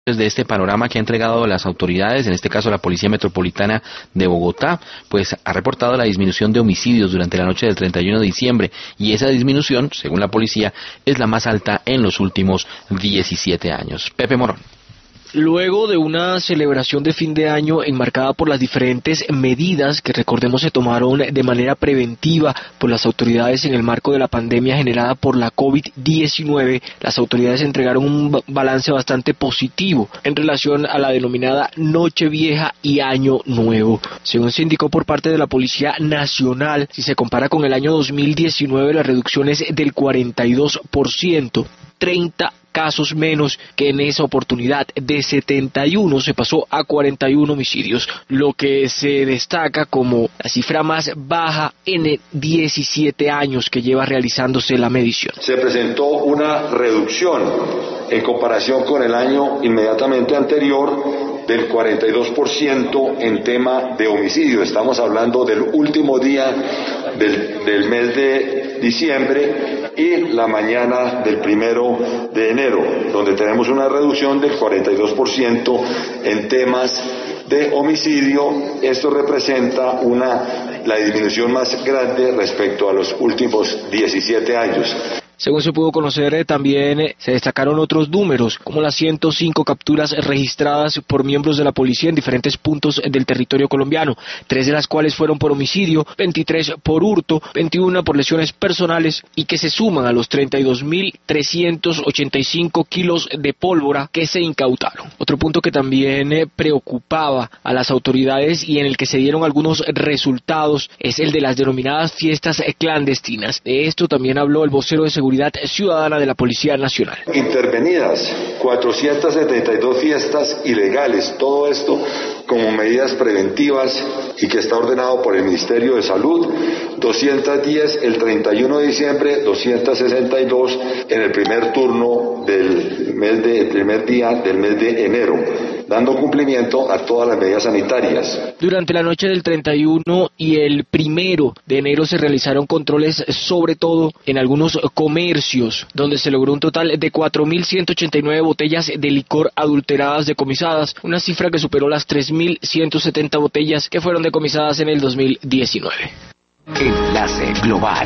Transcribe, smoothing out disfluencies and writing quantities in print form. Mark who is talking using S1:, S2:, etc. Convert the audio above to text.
S1: de este panorama que ha entregado las autoridades, en este caso la Policía Metropolitana de Bogotá, pues ha reportado la disminución de homicidios durante la noche del 31 de diciembre y esa disminución, según la policía, es la más alta en los últimos 17 años. Pepe Morón.
S2: Luego de una celebración de fin de año enmarcada por las diferentes medidas que, recordemos, se tomaron de manera preventiva por las autoridades en el marco de la pandemia generada por la COVID-19, las autoridades entregaron un balance bastante positivo en relación a la denominada Nochevieja y Año Nuevo. Según se indicó por parte de la Policía Nacional, si se compara con el año 2019, la reducción es del 42%, 30 casos menos que en esa oportunidad. De 71 se pasó a 41 homicidios, lo que se destaca como la cifra más baja en 17 años que lleva realizándose la medición.
S3: Se presentó una reducción en comparación con el año inmediatamente anterior del 42% en tema de homicidio. Estamos hablando del último día del mes de diciembre y la mañana del 1 de enero, donde tenemos una reducción del 42% en temas de homicidio. Esto representa la disminución más grande respecto a los últimos 17 años.
S2: Según se pudo conocer, también se destacaron otros números, como las 105 capturas registradas por miembros de la policía en diferentes puntos del territorio colombiano, 3 de las cuales fueron por homicidio, 23 por hurto, 21 por lesiones personales y que se suman a los 32.385 kilos de pólvora que se incautaron. Otro punto que también preocupaba a las autoridades y en el que se dieron algunos resultados es el de las denominadas fiestas clandestinas. De esto también habló el vocero de Seguridad Ciudadana de la Policía Nacional.
S3: Intervenidas 472 fiestas ilegales, todo esto como medidas preventivas y que está ordenado por el Ministerio de Salud, 210 el 31 de diciembre, 262 en el primer turno del primer día del mes de enero, dando cumplimiento a todas las medidas sanitarias.
S2: Durante la noche del 31 y el 1 de enero se realizaron controles, sobre todo en algunos comercios, donde se logró un total de 4.189 botellas de licor adulteradas decomisadas, una cifra que superó las 3.170 botellas que fueron decomisadas en el 2019.
S4: Enlace Global.